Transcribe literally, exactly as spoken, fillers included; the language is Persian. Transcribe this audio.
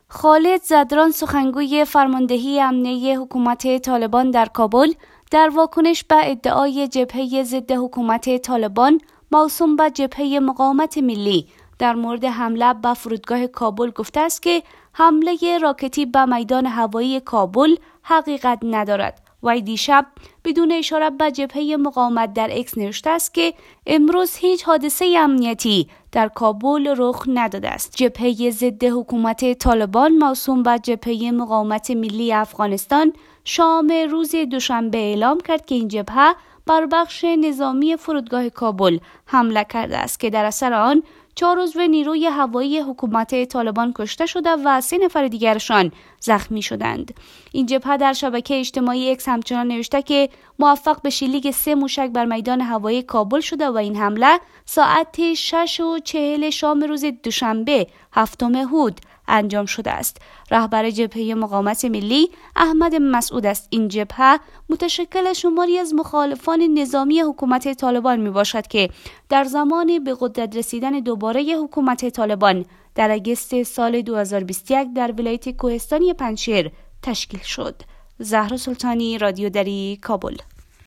خالد زدران، سخنگوی فرماندهی امنیه حکومت طالبان در کابل، در واکنش به ادعای جبهه ضد حکومت طالبان موسوم به جبهه مقاومت ملی در مورد حمله به فرودگاه کابل گفته است که حمله راکتی به میدان هوایی کابل حقیقت ندارد. وی دیشب بدون اشاره به جبهه مقاومت در اکس نوشته است که امروز هیچ حادثه امنیتی در کابل رخ نداده است. جبهه ضد حکومت طالبان موسوم به جبهه مقاومت ملی افغانستان شام روز دوشنبه اعلام کرد که این جبهه بر بخش نظامی فرودگاه کابل حمله کرده است که در اثر آن چهار عضو نیروی هوایی حکومت طالبان کشته شده و سه نفر دیگرشان زخمی شدند. این جبهه در شبکه اجتماعی اکس همچنان نوشته که موفق به شلیک سه موشک بر میدان هوایی کابل شده و این حمله ساعت شش و چهل شام روز دوشنبه هفتم هود انجام شده است. رهبر جبهه مقاومت ملی احمد مسعود است. این جبهه متشکل از شماری از مخالفان نظامی حکومت طالبان می باشد که در زمان به قدرت رسیدن دوباره حکومت طالبان در اگست سال دو هزار و بیست و یک در ولایت کوهستانی پنجشیر تشکیل شد. زهرا سلطانی، رادیو دری، کابل.